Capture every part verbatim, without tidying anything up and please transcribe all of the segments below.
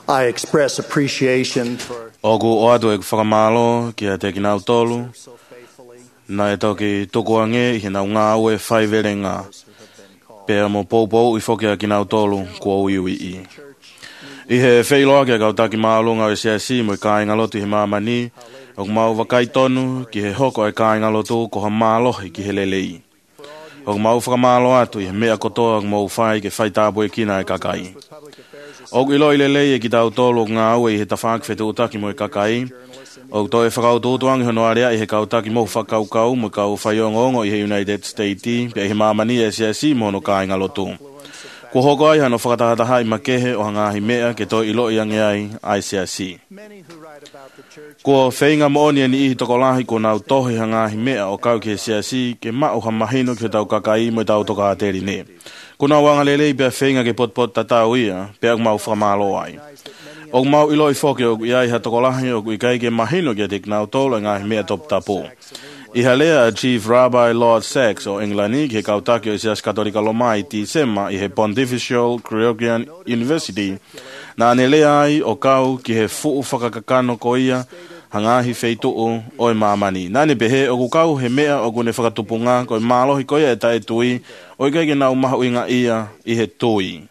I express appreciation for Ogu oadu e whakamalo ki a te kinau tolu. Na e toki tuku ange i hina ngā ue whaiverenga. Pea mo poupou i whoki a kinau tolu kua uiui i. I he wheiloa ki a kautaki maalunga o C I C mo i kāinga lotu hi māmani. O mau wakai tonu ki he hoko e kāinga lotu ko ha mālohi ki he lelei. O mau whakamalo atu i he mea kotoa mo whai ke whaitāpu e kina e kakai. O ilo i lelei e ki tau tolu ngā ue i he tawhāk whetu utaki mo i kakai. O to e whakaututuangi hono area i he kautaki mo whakaukau mo kau whaiongongo i he United States pe he māmani e C I C mo no kāinga lotu. Ko hoko ai hano whakatahataha i makehe o hangahi mea ke to ilo i ange ai I C I C. Ko whainga mooni ni ihi tokolahi ko nau tohi hangahi mea o kau ke C I C ke mao ha mahino ki tau kakai mo tau toka ateri ne. Ko nau wanga lelei pia whainga ke potpot tatau ia pia mau whamalo ai. O mau ilo i whoke o iai ha tokolahi o i kai ke mahino ki te knau tolo ngahi mea top tapo. I halea Chief Rabbi Lord Sachs o Englani ke kautaki o Isias Katolika Lomai ti sema i he Pontifical Gregorian University na anelea ai o kau ki he fuu whakakakano ko ia hangahi wheituu o e mamani. Nani behe o kukau he mea o kune whakatupunga ko e mālohi ko ia e tae tui o i kai nau mahu inga ia i he tui.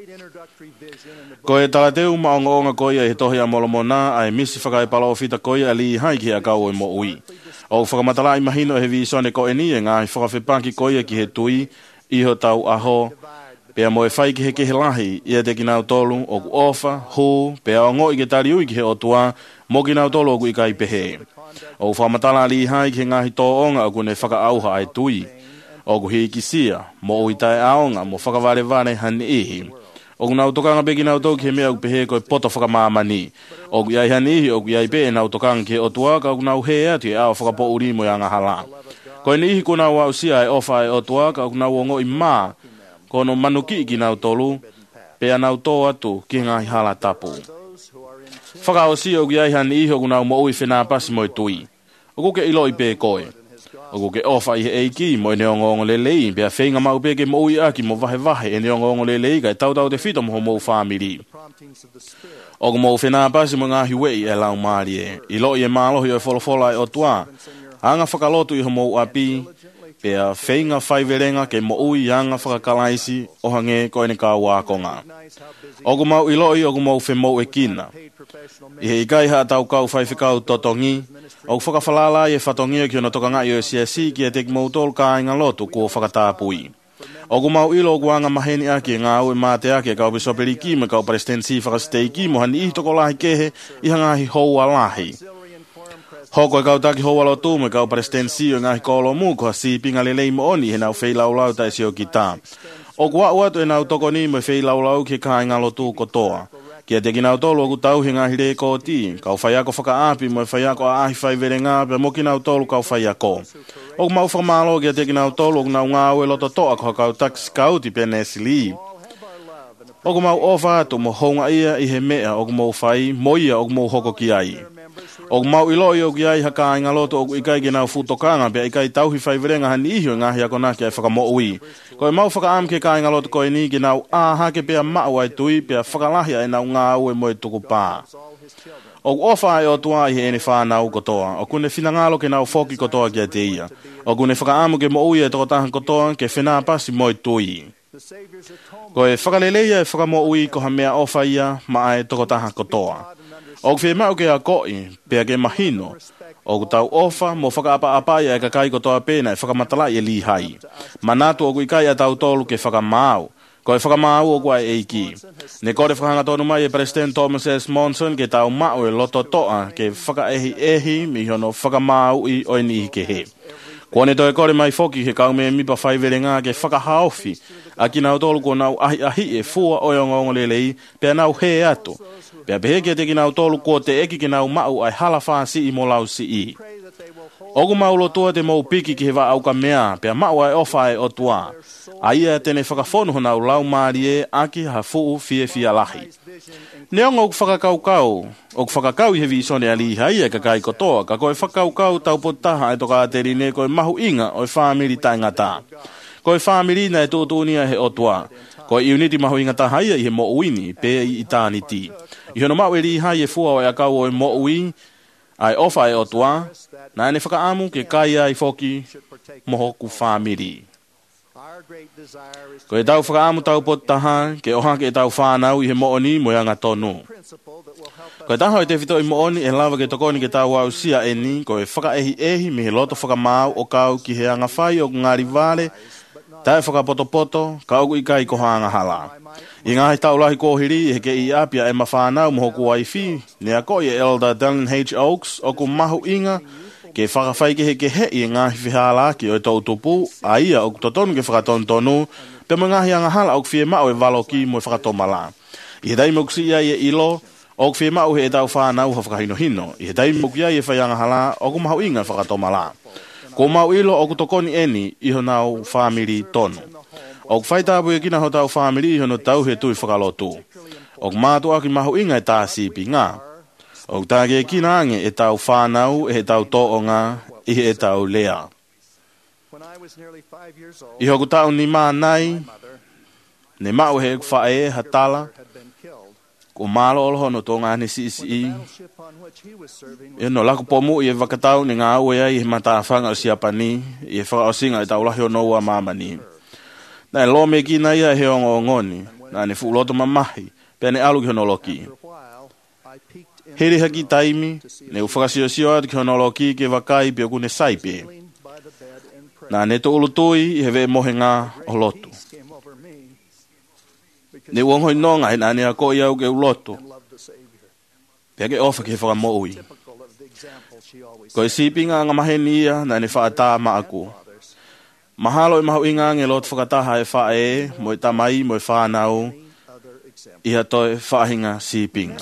Ko e talateu maonga ko ia i he tohi a molomona a e misi whakai palo fita ko ia li hai ki a kau e mo ui. O whakamatala i mahino he visone ko e ni e ngā i whakawhepaki ko ia ki he tui iho tau aho pea mo e whai ki he ke he lahi ia te kinau tolu o ku ofa, hu, pea o ngoi ke tari ui ki he otua mo kinau tolu o ku i kai pehe. O whakamatala li hai ki he ngāhi tō onga o ku ne whakaauha ai tui o ku hi kisia mo ui tai aonga mo whakavare vane hani ihi. O ku nau tokanga pe kinau tau ki he mea o pehe ko e poto whakamamani. O ku iai hani o ku iai pe e nau tokanga ki he otua ka o ku nau he atu e ao whakapo uri mo i anga hala. Ko e ni ihi ko nau au sia e ofa e otua ka o ku nau ongo i maa ko no manuki ki nau tolu pe a nau tō atu ki ngāhi hala tapu. Whakao si o ku iai hani ihi o ku nau mo ui whenā pasi mo i tui. O ku ke ilo i pe koe. O ku ke ofa i he eiki mo i neongongo lelei pe a whenga mau pe ke mo ui aki mo vahe vahe e neongongo lelei ka e tau tau te whito mo mo whamiri. O ku mo whenā pasi mo ngāhi wei e lau maari e. I lo i e mālohi o e wholofola e o tua. Anga whakalotu i ho mo api pe a whenga whaiverenga ke mo ui anga whakakalaisi o hange ko ene ka wakonga. O ku mau i lo i o ku mau whemo e kina. I he ikai ha tau kau whaiwhikau totongi. O ku whakawhalala i e whatongia ki ono toka ngai o C I C ki e te mo tolu ka inga lotu ko whakatāpui. O ku mau ilo ku anga maheni aki e ngā ue māte aki e kau bisoperi ki me kau presidensi whakastei ki mo hani ihi toko lahi kehe i hangahi houa lahi. Hoko e kau taki houa lotu me kau presidensi o ngahi kolo mu ko ha sipinga lelei mo oni he nau wheilaulau tai sio ki tā. O ku au atu e nau toko ni me wheilaulau ki ka inga lotu kotoa. Kia te kinau tolu o ku tau he ngahi re ko ti. Kau whaiako whakaapi mo e whaiako a ahi whaiverenga pe mo kinau tolu kau whaiako. O ku mau whamalo kia te kinau tolu o ku nau ngā ue loto toa ko kau taksi kauti pe nesili. O ku mau ofa atu mo honga ia i he mea o ku mau whai mo ia o ku mau hoko ki ai. O ku mau iloi o ku iai haka inga loto o ku ikai ki nau futokanga pe ikai tauhi whaiverenga hani iho ngahi ako naki ai whakamo ui. Ko e mau whakaam ke ka inga loto ko e ni ki nau aha ke pea mau ai tui pea whakalahi ai nau ngā ue mo e tuku pā. O ku ofa ai o tua i he ene whānau kotoa. O kune whinangalo ke nau whoki kotoa ki a te ia. O kune whakaamu ke mo ui e toko tahan kotoa ke whenā pasi mo e tui. Ko e whakaleleia e whakamo ui ko ha mea ofa ia ma ai toko tahan kotoa. O ku whemau ke a koi pea ke mahino. O ku tau ofa mo whakaapa apai e kakai kotoa pēna e whakamatala i e lihai. Manatu o ku ikai a tau tolu ke whakamau. Ko e whakamau o ku ai eiki. Ne kore whakanga tonu mai e President Thomas S. Monson ke tau mau e loto toa ke whakaehi ehi mi hono whakamau i oinihi ke he. Kone to e kore mai foki he kaume mipa whaiverenga ke whakahaofi. A ki nau tolu ko nau ahi ahi e fua oiongongo lelei pea nau he atu. Pea pehe ke te ki nau tolu ko te eki ki nau mau ai hala whaasi i mo lau si i. Ogu mau lotua te mau piki ki he wa auka mea, pea mau ai ofa e o tua. A ia tene whakafonu honau lau maari e aki ha fuu fie fia lahi. Neonga o ku whakakaukau, o ku whakakau i he visone a liha ia ka kai kotoa, ka koe whakaukau tau potaha e toka ateri ne koe mahu inga o e whamiri tai ngata. Koe whamiri na e tūtūnia he o tua. Ko i uniti mahu inga tahaia i he mo uini pe i tāni ti. I hono mau e li hai e fua o e akau o e mo ui ai ofa e otua na ene whakaamu ke kaia i foki moho ku whamiri. Ko e tau whakaamu tau pot taha ke oha ke e tau whanau i he mooni mo anga tonu. Ko e taha o te whito i mooni e lava ke tokoni ke tau au sia e ni ko e whakaehi ehi me he loto whakamau o kau ki he anga whai o ngari vale tae whakapoto-poto ka oku i kai ko hanga hala. I ngā he taulahi kōhiri he ke i apia e mawhanau moho ku waifi ne a ko i Elder Dallin H. Oaks o ku mahu inga ke whakawhai ke he ke he i ngā hi whihala ki o e tau tupu a ia o ku totonu ke whakatontonu pe mo ngā hi anga hala o ku whie mao e walo ki mo e whakatomala. I he dai mo kusi ia i e ilo o ku whie mao he e tau whanau ha whakahino hino. I he dai mo kia i e whai anga hala o ku mahu inga whakatomala. Ko mau ilo o ku tokoni eni i ho nau whamiri tonu. O ku whaitapu e kina ho tau whamiri i hono tau he tui whakalotu. O ku mātu aki mahu inga e tā sipi ngā. O ku tāke e kina ange e tau whanau e he tau tō o ngā i he e tau lea. I ho ku tau ni mā nai, ne mau he ku whae hatala, ko malo olo hono tō ngā ne si isi i. E no laku pomu i e wakatau ni ngā ue ai i he matawhanga o siapani, i e whakaosinga i tau lahi o noua mamani. Nā e lo me ki na ia he ongo o ngoni, nā ne fuuloto mamahi, pia ne alu ki hono loki. Heri haki taimi, ne u whakasio sio atu ki hono loki ke wakai pia kune saipe. Nā ne to ulutui i he ve mohe ngā o lotu. Ne uonghoi nonga he nā ne a ko i au ke ulotu. Pia ke ofa ki he whakamoui. Ko e sipi ngā ngā maheni ia nā ne whaatā ma aku. Mahalo i mahu inga nge lot whakataha e whae, mo e tamai, mo e whanau, i hatoi whahinga sipinga.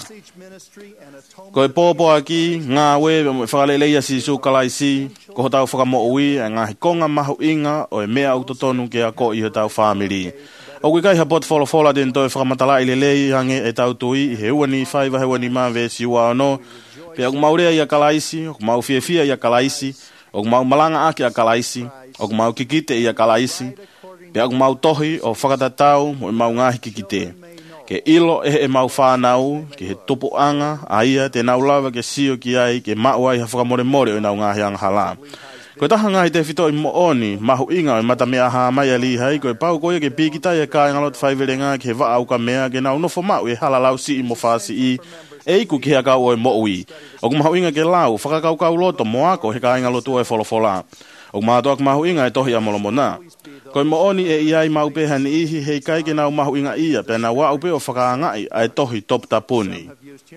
Ko e pōpō aki, ngā we, mo e whakaleleia si sukalaisi, ko ho tau whakamoui, e ngā hikonga mahu inga, o e mea autotonu ke a ko i ho tau whamiri. O kui kai hapot wholofola den toi whakamatala i lelei hange e tau tui, i he uani whaiva, he uani mā vesi ua ono, pe aku maurea i a kalaisi, o ku mau fiefia i a kalaisi, o ku mau malanga aki a kalaisi, o ku mau kikite i a kalaisi, pe aku mau tohi o whakatatau mo i mau ngahi kikite. Ke ilo e e mau whanau, ke he tupu anga, a ia te naulawa ke sio ki ai, ke mau ai ha whakamore more o nau ngahi anga hala. Ko taha ngahi te whito i mooni, mahu inga o mata mea haa mai a lihai, ko e pau koia ke pikitai e kai ngalot whaivere ngā ke wa au ka mea, ke nau nofo mau e halalau si i mo whasi i, e iku ki hea kau o e moui. O ku mahu inga ke lau, whakakau kau loto mo ako he kai ngalotu o e wholofola. O ku mātua ku mahu inga e tohi a molomona. Ko i mooni e iai mau peha ni ihi hei kai ke nau mahu inga ia, pe na wau pe o whakaangai a e tohi top tapuni.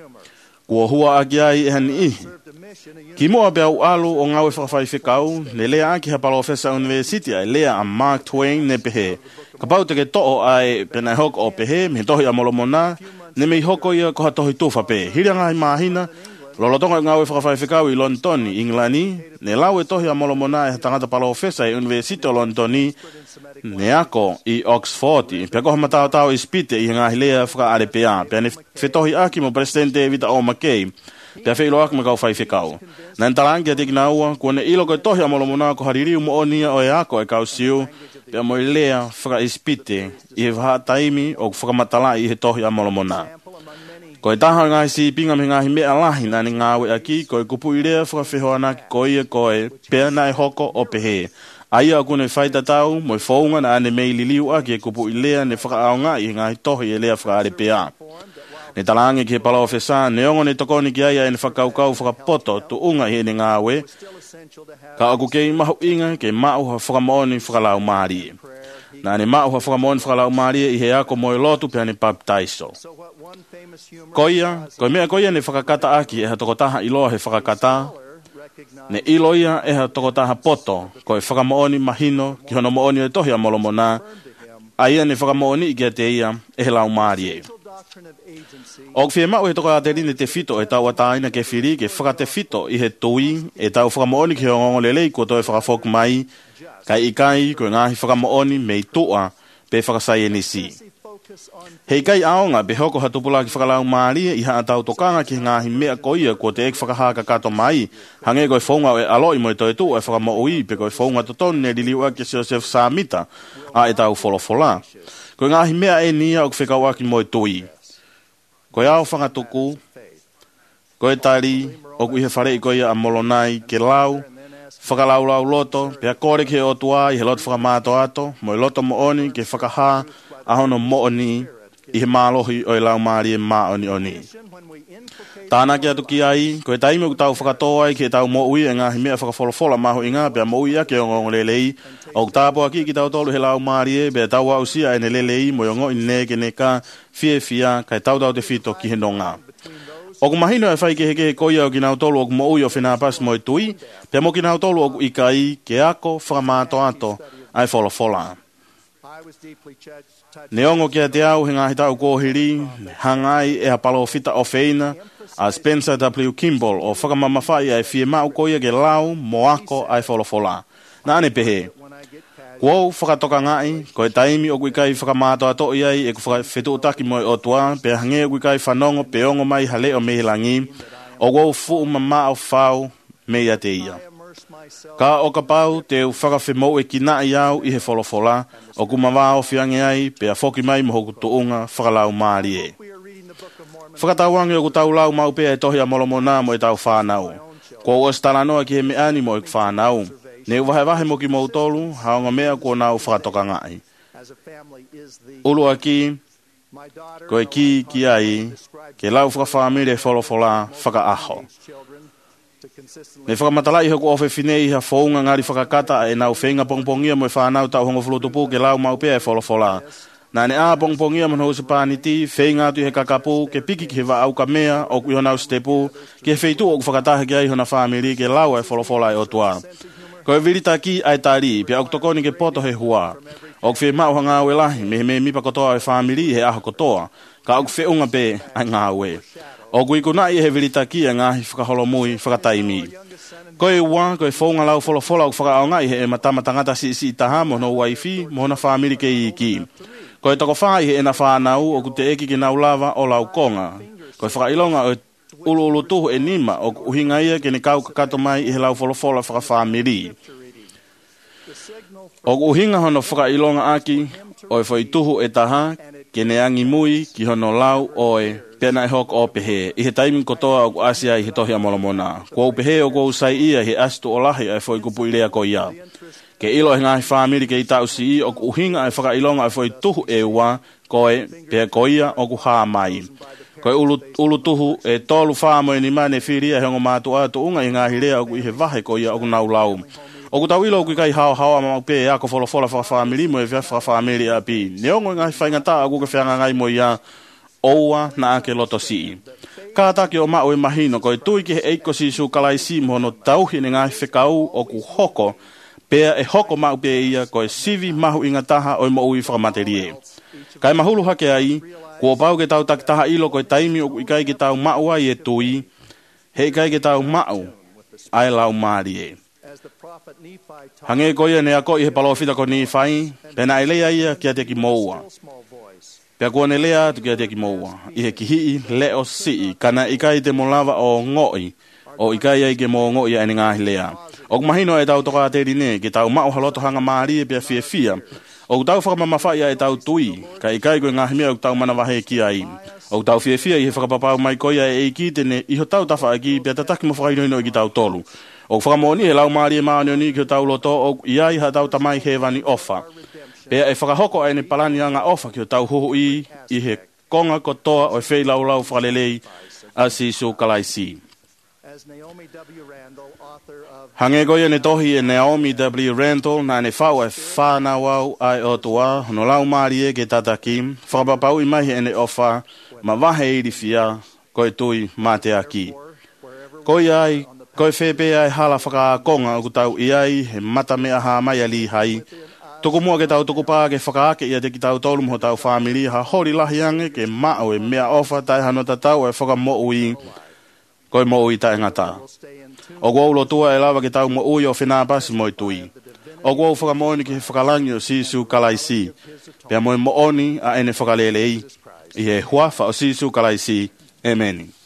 Kua hua aki ai e hani ihi. Ki moa pe au alu o ngau e whakawhai whikau, ne lea aki hapa Professor University ai lea a Mark Twain ne pehe. Ka pau te ke to'o ai pena hoko o pehe, me tohi a molomona, ne mei hoko ia koha tohi tufa pe. Hirianga hai mahina, lolotonga ngau e whakawhai whikau i Lontoni, Inglani, ne lau e tohi a molomona e tangata Professor i University o Lontoni, ne ako i Oxford, pia koha matao tau i spite i ngā hilea whaka arepea, pia ne whetohi aki mo Presidente Vita O. McKay, pia whilo aku me kau whai whikau. Nā ntarangi a teki na ua, kua ne ilo koe tohi a molomona ko haririu mo onia o e ako e kau siu, pia mo i lea whaka ispite i he waha taimi o whakamatala i he tohi a molomona. Ko e taha ngāhi si pinga me ngāhi mea lahi nā ni ngāwe aki, ko e kupu i lea whakawhihoana ki ko ia koe, pia nai hoko o pehe. Aia aku ne whaita tau, mo i whaunga na ane mei liliu aki e kupu i lea ne whakaonga i ngāhi tohi e lea whakaare pia. Ne talangi ki he pala ofesa, ne ongo ne tokoni ki aia e ne whakaukau whakapoto tu unga i ne ngāwe, ka aku kei mahu inga ke mau ha whakamooni whakalau maari. Nā ne mau ha whakamooni whakalau maari i he ako mo i lotu pia ne baptaiso. Koia, ko mea koia ne whakakata aki e ha tokotaha iloa he whakakata, ne iloia e ha tokotaha poto, ko e whakamooni mahino ki hono mooni e tohi a molomona, aia ne whakamooni i kia te ia e he lau maari e. O ku whie mau he toko a te rine te whito e tau ataina ke whiri ke whakate whito i he tui e tau whakamooni ki he ongongo lelei ko toi whakafok mai kai i kai ko ngāhi whakamooni mei tua pe whakasai e nisi. Hei kai aonga be hoko hatupula ki whakalau maaria i haa tau tokanga ki ngāhi mea koia ko te ek whakahaka kato mai hange koe whaunga e aloi mo e toi tu e whakamoui pe koe whaunga totoni ne liliua ki Joseph Samita a e tau wholofola. Ko ngahi mea e nia o kwhekau aki mo e tui. Ko e au whangatuku, ko e tari, o ku ihe whare i ko ia a molonai ke lau, whakalau lau loto, pia kore ke o tua i he loto whakamato ato, mo e loto mo oni ke whakaha, ahono mo oni, i he mālohi o e lau maari e mā oni oni. Tāna ki atu ki ai, ko e taime ku tau whakatoa ai ki e tau mo ui e ngahi mea whakawholofola maho i ngā, pia mo ui ake o ngong lelei, o ku tāpua ki ki tau tolu he lau maari e, pia tau au sia e ne lelei, mo i ongo i ne ke ne ka, fie fia, kai tau tau te fito ki he nonga. O ku mahino e whai ke heke he koia o ki nau tolu o ku mo ui o whina pas mo i tui, pia mo ki nau tolu o ku ikai, ke ako whakamato ato, ai wholofola. Ne ongo kia te au he ngahi tau kōhiri, hangai e hapalo fita o feina, a Spencer W. Kimball o whakamamawhai ai fie mau koia ke lau, moako ai wholofola. Nā ane pehe. Kuou whakatoka ngai, ko e taimi o kuikai whakamato ato iai e ku whakawhetu utaki mo e otua, pe hange o kuikai whanongo pe ongo mai hale o mehilangi, o kuou fuu mama o whau mei a te ia. Ka o ka pau te whakawhi mou e kina i au i he wholofola, o kumawa o whiange ai, pe a whoki mai mo hoku tuunga whakalau maari e. Whakatauangi o ku tau lau mau pea e tohi a molomona mo e tau whanau. Ko o stalanoa ki he meani mo e ku whanau. Ne wahe wahe mo ki mou tolu, haonga mea ko nau whakatoka ngai. Ulu aki, ko e ki ki ai, ke lau whakawhamire wholofola whakaaho. Me whakamatalai hoku ofe finei ha whaunga ngari whakakata e nau whenga pongpongia mo e whanau tau hongo fulutupu ke lau mau pea e wholofola. Nā ne a pongpongia man hou se pāniti, whenga tu he kakapu, ke piki ki he wa au ka mea, o ku ihonau stepu, ke he wheitu o ku whakataha ki ai hona whamiri ke lau e wholofola e otua. Ko e virita ki ai tari, pia ok tokoni ke poto he hua. Ok whi mau ha ngā ue lahi, me he me mipa kotoa e whamiri he aha kotoa, ka ok whi unga pe ai ngā ue. O kui kuna i he virita ki a ngahi whakaholomui whakataimi. Ko e ua, ko e whaunga lau wholofola o whakaonga i he e matama tangata si si taha mo no waifi, mo na whamiri ke i ki. Ko e toko whai he e na whanau o ku te eki ki nau lava o lau konga. Ko e whakailonga o ulu ulu tuhu e nima o ku uhinga ia ke ne kau kakato mai i he lau wholofola whakawhamiri. O ku uhinga hono whakailonga aki o e whaituhu e taha ke ne angi mui ki hono lau oe pena e hok o pehe. I he taimin kotoa o ku asia i he tohi a molomona. Ko u pehe o ku usai ia he astu o lahi e whoi kupu ilea ko ia. Ke ilo e ngahi whamiri ke i tau si i o ku uhinga e whakailonga e whoi tuhu e ua koe pehe ko ia o ku haa mai. Ko e ulu, ulu tuhu e tolu whāmo e ni mane whiria he ongo mātu atu unga i ngahi rea o ku i he wahe ko ia o ku nau lau. O ku tau ilo o ku i kai hao hao ama pe e ako wholofola whakawhamiri mo e whia whakawhamiri a pi. Ne ongo i ngahi whaingata a ku ke whianga ngai mo ia oua na ake loto si. Ka taki o mao e mahino ko e tui ki he eiko sisu kalaisi mono tauhi ni ngahi whekau o ku hoko, pea e hoko mau pe ia ko e sivi mahu inga taha o e mo ui whakamaterie. Kai mahulu hake ai, ko pau ke tau tak taha ilo ko e taimi o ku ikai ke tau mau ai e tui, he ikai ke tau mau ai lau maari e. Hange ko ia ne ako i he palofita ko ni whai, pena e lea ia kia te ki moua. Pea kua ne lea tu kia te ki moua. I he ki hii leo sii, kana ikai te molava o ngoi, o ikai ai ke mo ngoi ai ni ngahi lea. O kumahino e tau toka te rine, ke tau mau haloto hanga maari e pia fia fia. O tau whakamamawhai e tau tui, ka ikai koe ngahi mea o tau manawahe ki ai. O tau fia fia i he whakapapau mai koia e iki tene, iho tau tawha aki, pia tataki mo whakainoino i ki tau tolu. O whakamoni he lau maari e maani o ni ki o tau loto, o iai ha tau tamai he vani ofa. Pea e whakahoko ai ne palani anga ofa ki o tau huhu i, i he konga kotoa o e whei lau lau whakalelei a sisu kalaisi. Hange goia ne tohi e Naomi W. Randall na ne whau e whanau au ai o tua, hono lau maari e ke tataki, whakapapau i mahi e ne ofa, ma wahe iri fia, koe tui mate aki. Koi ai, koe whepe ai hala whakakonga o kutau i ai, he mata mea ha mai ali hai, toko mua ke tau toko pā ke whakaake ia te ki tau tolu mo tau whamiri ha hori lahi ange ke mao e mea ofa tai hano tatau e whaka ui koe mo ui tai ngata. O kua ulo tua e lawa ke tau mo ui o whenapasi mo i tui. O kua whaka mooni ki he whakalangi o sisu kalaisi. Pea mo e mo oni a ene whakalelei i he huafa o sisu kalaisi. Amen.